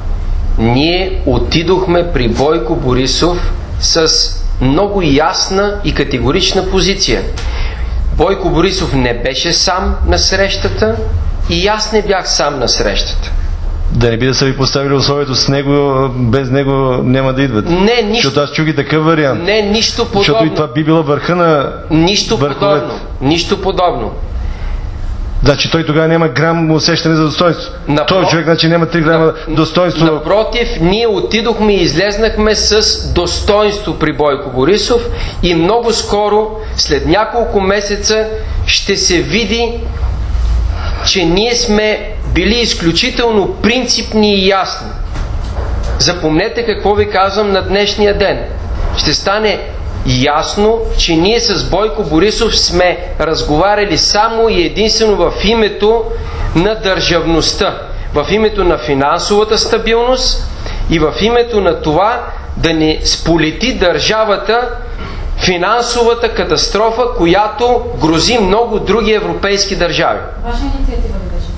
Ние отидохме при Бойко Борисов с много ясна и категорична позиция. Бойко Борисов не беше сам на срещата и аз не бях сам на срещата. Да не би да са ви поставили условието с него, без него няма да идват. Не, нищо. Защото аз чух и такъв вариант. Не, нищо подобно. Защото и това би било върха на върховете. Нищо подобно. Значи той тогава няма грам усещане за достоинство. Той човек значи няма 3 грама достоинство. Напротив, ние отидохме и излезнахме с достоинство при Бойко Борисов и много скоро, след няколко месеца, ще се види, че ние сме били изключително принципни и ясни. Запомнете какво ви казвам на днешния ден. Ще стане ясно, че ние с Бойко Борисов сме разговаряли само и единствено в името на държавността, в името на финансовата стабилност и в името на това да не сполети държавата финансовата катастрофа, която грози много други европейски държави. Ваша инициатива ли беше?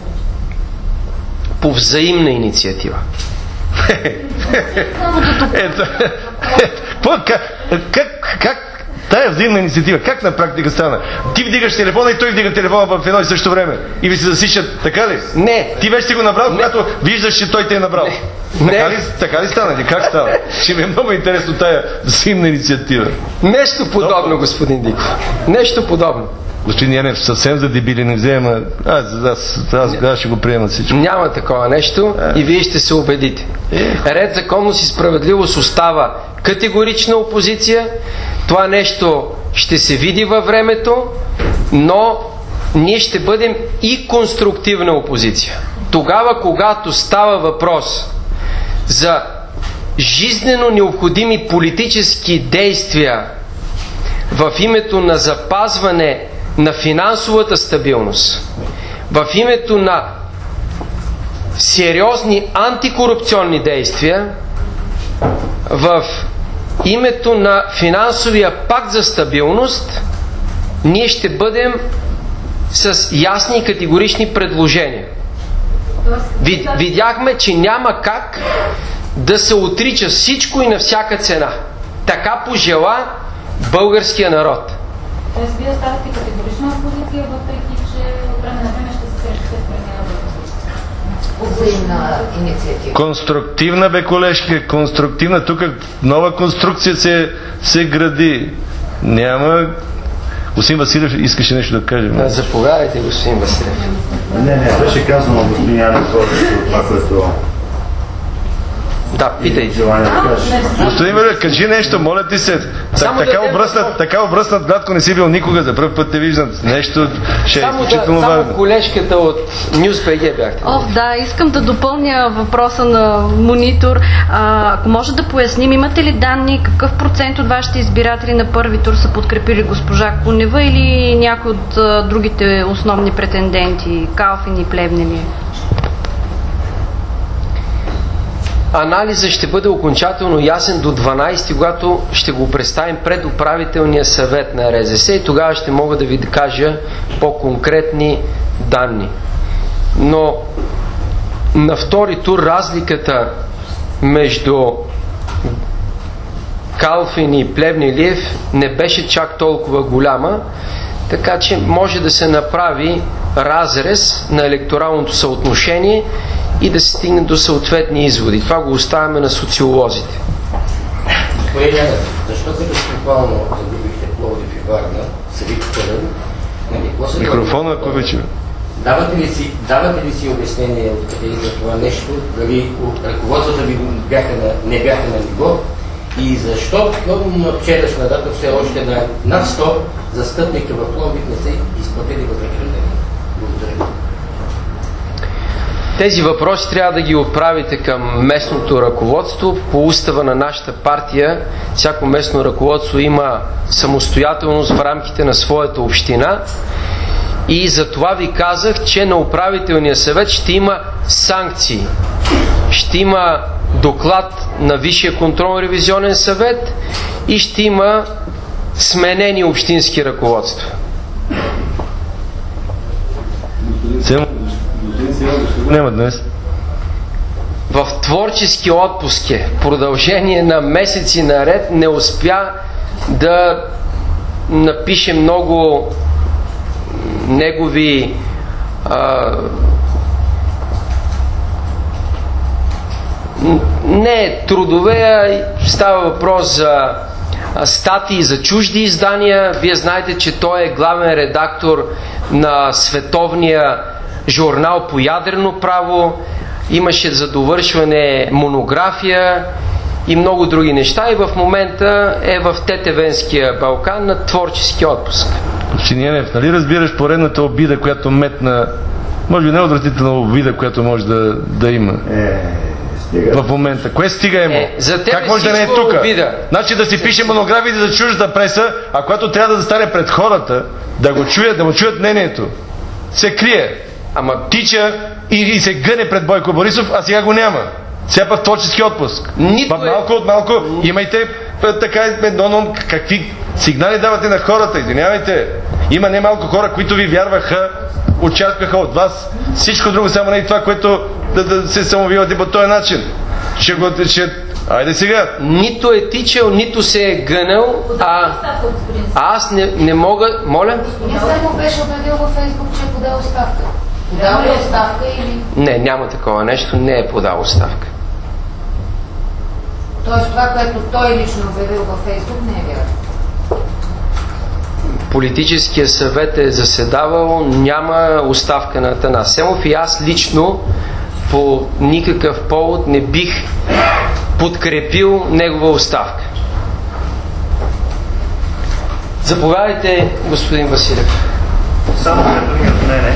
По взаимна инициатива. Как тая взаимна инициатива, как на практика стана? Ти вдигаш телефона и той вдига телефона в едно и също време. И ви се засичат, така ли? Не. Ти вече си го набрал, когато виждаш, че той те е набрал. Така ли стана? Как стана? Ще ми е много интересно тая взаимна инициатива. Нещо подобно, господин Диков. Нещо подобно. Господин Янев, съвсем за дебили не взема. Аз ще го приема всичко. Няма такова нещо и вие ще се убедите. Ред, законност и справедливост остава категорична опозиция. Това нещо ще се види във времето, но ние ще бъдем и конструктивна опозиция. Тогава, когато става въпрос за жизнено необходими политически действия в името на запазване на финансовата стабилност, в името на сериозни антикорупционни действия, в името на финансовия пакт за стабилност, ние ще бъдем с ясни и категорични предложения. Видяхме, че няма как да се отрича всичко и на всяка цена. Така пожела българския народ. Тоест вие оставате категорична опозиция, въпреки че от време на време ще се срещате с премиера. Инициатива. Конструктивна, бе, колежка, конструктивна. Тук нова конструкция се гради. Няма... Господин Василев искаше нещо да каже. Заповядайте, господин Василев. Не, беше казано, господин Янев, това, което Да, питайте. Господин Велев, кажи нещо, моля ти се. Така обръснат гладко не си бил никога, за пръв път те виждам. Нещо ще е изключително важно. Само колежката от News.bg бяхте. Да, искам да допълня въпроса на Монитор. Ако може да поясним, имате ли данни какъв процент от вашите избиратели на първи тур са подкрепили госпожа Кунева или някой от другите основни претенденти, Калфин и Плевнелиев? Анализът ще бъде окончателно ясен до 12, когато ще го представим пред управителния съвет на РЗС и тогава ще мога да ви кажа по-конкретни данни. Но на втори тур разликата между Калфин и Плевнелиев не беше чак толкова голяма, така че може да се направи разрез на електоралното съотношение и да се стигне до съответни изводи. Това го оставяме на социолозите. Господин Янев, защо като буквално загубихте Пловдив и Варна, събитите на микрофона, ако обичаме. Давате ли си обяснение откъде за това нещо? Дали ръководствата ви не бяха на ниво? И защо към вчерашна дата все още на над 100 застъпника в Пловдив не са изплатили възнаграждение? Благодаря. Тези въпроси трябва да ги отправите към местното ръководство. По устава на нашата партия всяко местно ръководство има самостоятелност в рамките на своята община и за това ви казах, че на управителния съвет ще има санкции. Ще има доклад на Висшия контролно-ревизионен съвет и ще има сменени общински ръководства. Няма днес. В творчески отпуск продължение на месеци наред не успя да напише много негови не трудове, а става въпрос за статии за чужди издания. Вие знаете, че той е главен редактор на световния журнал по ядрено право, имаше за довършване монография и много други неща и в момента е в Тетевенския Балкан на творчески отпуск. Господин Янев, нали разбираш поредната обида, която метна, може би не отвратителна обида, която може да има в момента? Кое стига емо? Как може да не е тук? Значи да си пише монографиите за чуждата преса, а когато трябва да застане пред хората, да го чуят, да му чуят мнението, се крие. Ама тича и се гъне пред Бойко Борисов, а сега го няма. Сега в творчески отпуск. Малко от малко имайте така едно, какви сигнали давате на хората, извинявайте. Има немалко хора, които ви вярваха, участваха от вас. Всичко друго, само не и това, което да се самовивате по този начин. Айде сега. Нито е тичал, нито се е гънал, аз не мога... Моля? Не само беше обявил във Фейсбук, че е подал оставка. Подал ли оставка или... Не, няма такова нещо, не е подал оставка. Тоест това, което той лично обявил във Фейсбук, не е вярно? Политическия съвет е заседавал, няма оставка на Атанас Семов и аз лично по никакъв повод не бих подкрепил негова оставка. Заповядайте, господин Василев. Само като ми от мене.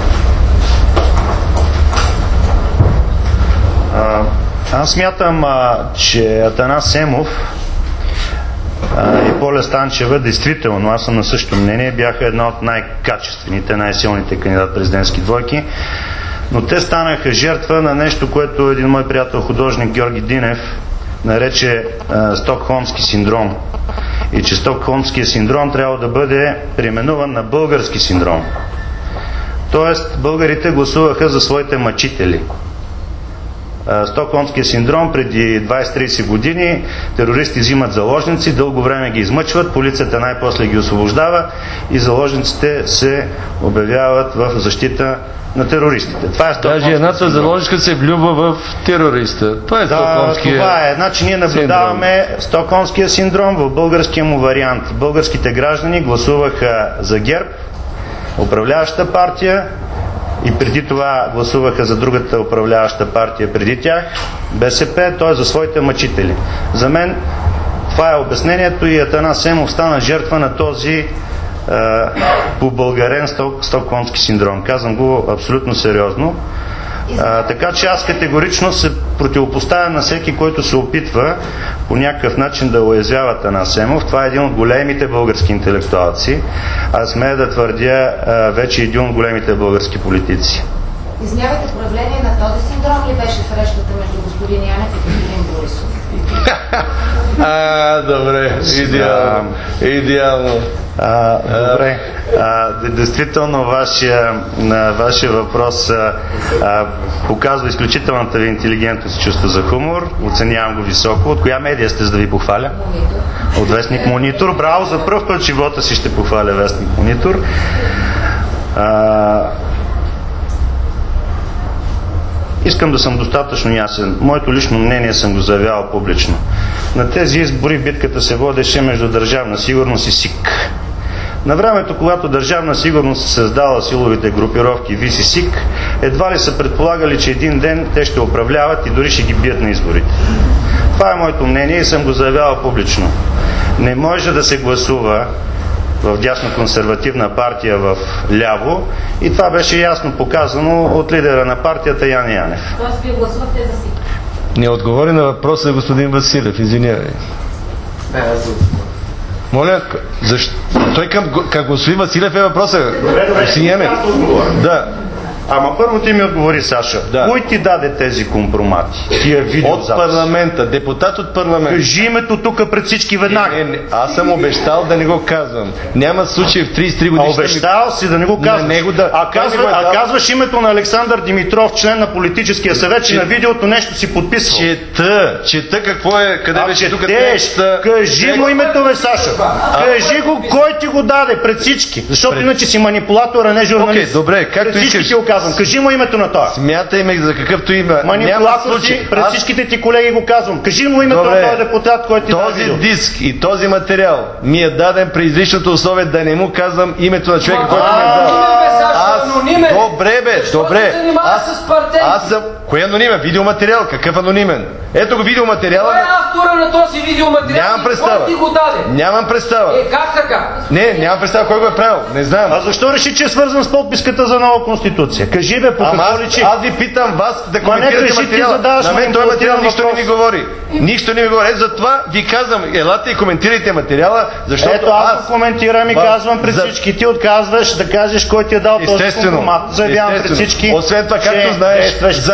Аз смятам, че Атанас Семов и Поля Станчева, действително, аз съм на същото мнение, бяха една от най-качествените, най-силните кандидат-президентски двойки, но те станаха жертва на нещо, което един мой приятел художник Георги Динев нарече Стокхолмски синдром. И че Стокхолмския синдром трябва да бъде преименуван на български синдром. Тоест, българите гласуваха за своите мъчители. Стокхолмския синдром преди 20-30 години терористи взимат заложници, дълго време ги измъчват, полицията най-после ги освобождава и заложниците се обявяват в защита на терористите. Това е даже едната заложничка се влюбва в терориста. Това е Стокхолмския синдром. Това е. Значи ние наблюдаваме Стокхолмския синдром в българския му вариант. Българските граждани гласуваха за ГЕРБ, управляваща партия, и преди това гласуваха за другата управляваща партия преди тях, БСП, т.е. за своите мъчители. За мен това е обяснението и Атанас Семов стана жертва на този побългарен стокхолмски синдром. Казвам го абсолютно сериозно. Така че аз категорично се противопоставям на всеки, който се опитва по някакъв начин да уязвява Атанас Семов. Това е един от големите български интелектуалци. Аз смея да твърдя вече един от големите български политици. Извинявайте, проявление на този синдром ли беше срещата между господин Янев и господин Борисов? Добре, идеално. Добре. Действително вашия въпрос показва изключителната ви интелигентност и чувство за хумор. Оценявам го високо. От коя медия сте, за да ви похваля? От вестник Монитор. Браво, за пръв път в живота си ще похваля вестник Монитор. Искам да съм достатъчно ясен. Моето лично мнение съм го заявявал публично. На тези избори битката се водеше между Държавна сигурност и СИК. На времето, когато Държавна сигурност се създала силовите групировки ВИС и СИК, едва ли са предполагали, че един ден те ще управляват и дори ще ги бият на изборите. Това е моето мнение и съм го заявявал публично. Не може да се гласува в дясно-консервативна партия в ляво и това беше ясно показано от лидера на партията Яне Янев. Тоест вие гласувахте за СИК? Не отговори на въпроса на господин Василев, извинявай. Моля, защо? Той към господин Василев е въпроса. Добре, да. Ама първо ти ми отговори, Саша. Да. Кой ти даде тези компромати? Тия видеозаписи? От парламента, депутат от парламента. Кажи името тук пред всички веднага. Не, аз съм обещал да не го казвам. Няма случай в 33 години. Обещал си да не го казваш. Казваш името на Александър Димитров, член на политическия съвет, че на видеото нещо си подписвал. Чета какво е, къде беше тук текста. Кажи му името, бе, Саша. Кажи го, кой ти го даде пред всички. Защото иначе си манипулатор, а не журналист. Добре, както искаш. Кажи му името на това. Смятай ме за какъвто има. Манипулатор си, пред всичките ти колеги го казвам. Кажи му името на този депутат, който ти даде видео. Този диск и този материал ми е даден при изричното условие да не му казвам името на човека, който ми е дал. Добре, добре. Аз съм... Кой е анонимен? Видеоматериал. Какъв анонимен? Ето го видеоматериала. Кой е автора на този видеоматериал? Нямам представа. Кой ти го даде? Нямам представа. Как така? Не, нямам представа кой го е правил. Не знам. А защо реши, че е свързан с подписката за нова конституция? Кажи, бе, по какво личи? Аз ви питам вас да коментирате материала. На мен този материал нищо не ми говори. Нищо не ми говори. Затова ви казвам, елате и коментирайте материала, защото ето аз коментирам и казвам пред всички. Ти отказваш да кажеш кой ти е дал този компромат. Заявявам пред всички. Освен това, както знаеш,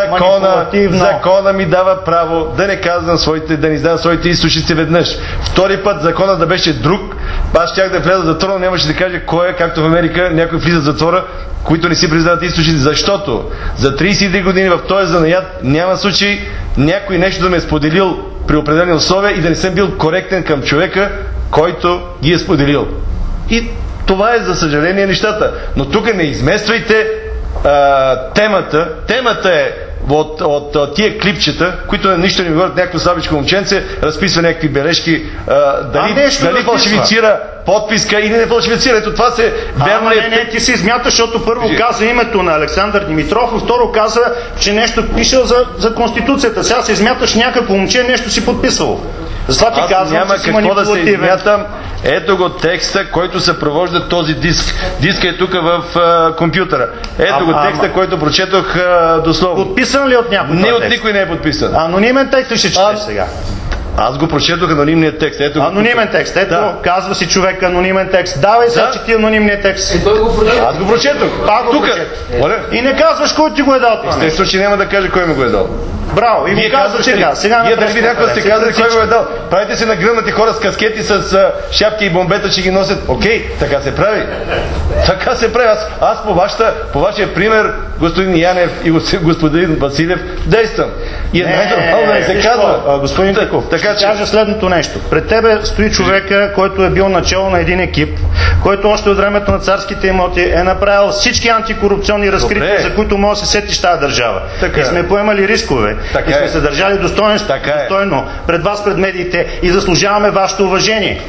закона ми дава право да не казвам да не издавам своите източници веднъж. Втори път закона да беше друг, аз щях да вляза в затвора, нямаше да кажа кой е, както в Америка някой влиза в затвора, които не си признават източници, защото за 32 години в този занаят няма случай някой нещо да ме е споделил при определени условия и да не съм бил коректен към човека, който ги е споделил. И това е, за съжаление, нещата. Но тук не измествайте темата. Темата е от тия клипчета, които нищо не ми говорят, някакво слабичко момченце разписва някакви бележки, дали фалшифицира подписка или не фалшифицира. Ето това се верно ли? Не, ти се измяташ, защото първо каза името на Александър Димитров, и второ каза, че нещо пишел за Конституцията. Сега се измяташ, някакво момче нещо си подписал. Затова ти казвам, няма какво да се измятам. Ето го текста, който съпровожда този диск. Диска е тук в компютъра. Ето го текста, който прочетох дословно. Подписан ли от някой? Не, от никой не е подписан. Анонимен текст ли ще четеш сега? Аз го прочетох анонимния текст. Ето анонимен текст. Ето, казва си човек анонимен текст. Давай сега, че ти анонимния текст. Той го прочетох. Аз го прочетох. Тук. И не казваш кой ти го е дал. Естествено, че няма да кажа кой ми го е дал. Браво, и го казваш сега. Вие дали ви някой сте казали кой го е дал. Правите се нагръмнати хора с каскети, с шапки и бомбета, че ги носят. Окей, така се прави. Така се прави. Аз по вашия пример, господин Янев и господин Василев, действам. И е най-нормално да не се казва. Господин Теков, така че кажа следното нещо. Пред тебе стои човека, който е бил начало на един екип, който още от времето на царските имоти е направил всички антикорупционни разкрития, за които може да се сетиш тази държава. И сме поемали рискове. И сме се държали достойно пред вас, пред медиите и заслужаваме вашето уважение.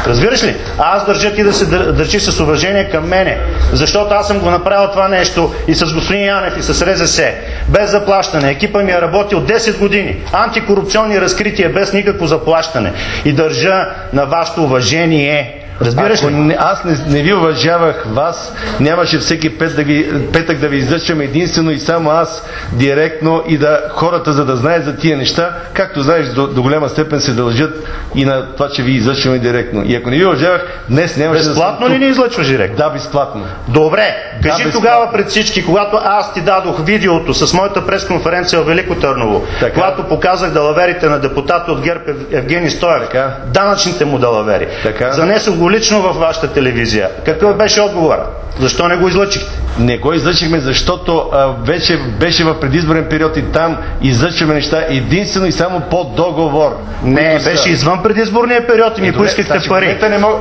Разбираш ли? Аз държа ти да се държиш с уважение към мене, защото аз съм го направил това нещо и с господин Янев, и с РЗС, без заплащане. Екипа ми е работил 10 години. Антикорупционни разкрития без никакво заплащане. И държа на вашето уважение. Разбираш ли? Аз не ви уважавах вас, нямаше всеки петък да ви излъчвам единствено и само аз директно и да хората, за да знаят за тия неща, както знаеш, до голяма степен се дължат и на това, че ви излъчваме директно. И ако не ви уважавах, днес нямаше безплатно ли ни излъчваш директно? Да, безплатно. Добре, кажи тогава пред всички, когато аз ти дадох видеото с моята пресконференция в Велико Търново, когато показах далаверите на депутата от ГЕРБ Евгений Стоев, данъчните му далавери, занесох го лично във вашата телевизия. Какъв беше отговор? Защо не го излъчихте? Не го излъчихме, защото вече беше в предизборен период и там излъчваме неща единствено и само по договор. Не, беше извън предизборния период и ми поискахте пари.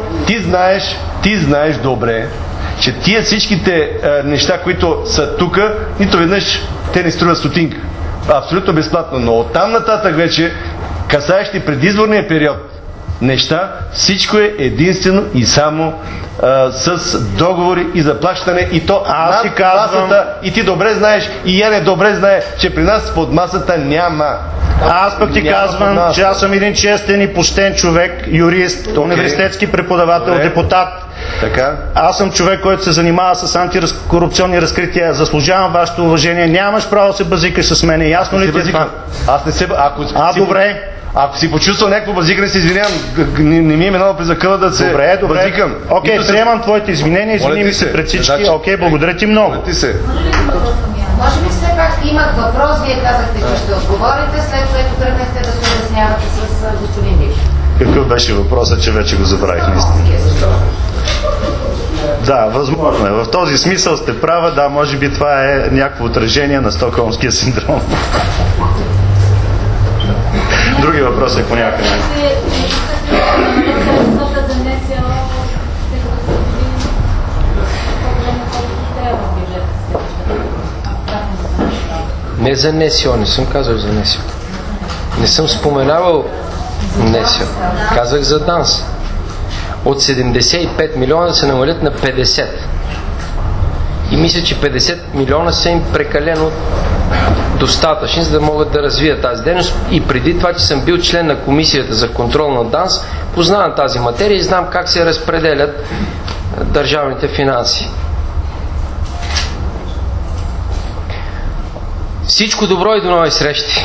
Ти знаеш добре, че тия всичките неща, които са тук, нито веднъж те не струват стотинка. Абсолютно безплатно. Но оттам нататък вече, касаещи предизборния период неща, всичко е единствено и само с договори и заплащане, и то аз над масата. И ти добре знаеш, и Яне добре знае, че при нас под масата няма. Аз пък ти казвам, че аз съм един честен и почтен човек, юрист, университетски преподавател, депутат. Така. Аз съм човек, който се занимава с антикорупционни разкрития. Заслужавам вашето уважение. Нямаш право да се базикаш с мене. Ясно ли ти е това? Аз не се... добре. Ако си почувствал някакво базикане, се извинявам. Не ми е минало през акъла да се базикам. Окей, приемам твоите извинения, извини ми се пред всички. Окей, благодаря ти много. Може би все пак имах въпрос, вие казахте, че ще отговорите, след което тръгнахте да се обяснявате с господин Дик. Какъв беше въпросът, че вече го забравих наистина? Да, възможно е. В този смисъл сте права, да, може би това е някакво отражение на Стокхолмския синдром. Други въпроси, ако някъде. Не за НСО, не съм казал за НСО. Не съм споменавал НСО. Казах за ДАНС. От 75 милиона да се намалят на 50. И мисля, че 50 милиона са им прекалено достатъчни, за да могат да развият тази дейност. И преди това, че съм бил член на Комисията за контрол на ДАНС, познавам тази материя и знам как се разпределят държавните финанси. Всичко добро и до нови срещи!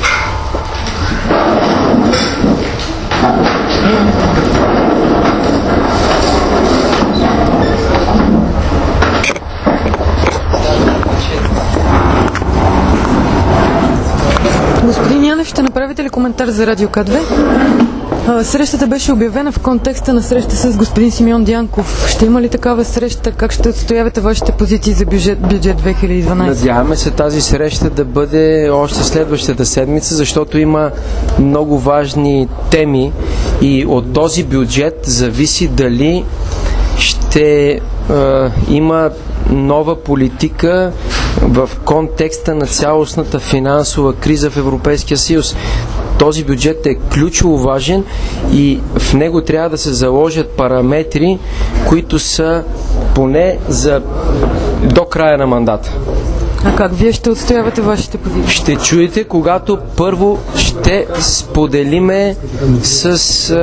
Господин Янев, ще направите ли коментар за Радио К2? Срещата беше обявена в контекста на среща с господин Симеон Дянков. Ще има ли такава среща? Как ще отстоявате вашите позиции за бюджет 2012? Надяваме се тази среща да бъде още следващата седмица, защото има много важни теми и от този бюджет зависи дали ще има нова политика в контекста на цялостната финансова криза в Европейския съюз. Този бюджет е ключово важен и в него трябва да се заложат параметри, които са поне до края на мандата. А как вие ще отстоявате вашите позиции? Ще чуете, когато първо ще споделиме с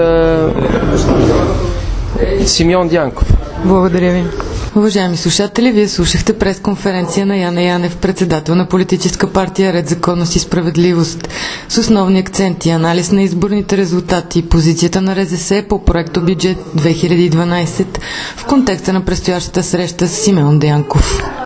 Симеон Дянков. Благодаря ви. Уважаеми слушатели, вие слушахте пресконференция на Яне Янев, председател на политическа партия Ред, законност и справедливост, с основни акценти, анализ на изборните резултати и позицията на РЗС по проекто бюджет 2012 в контекста на предстоящата среща с Симеон Дянков.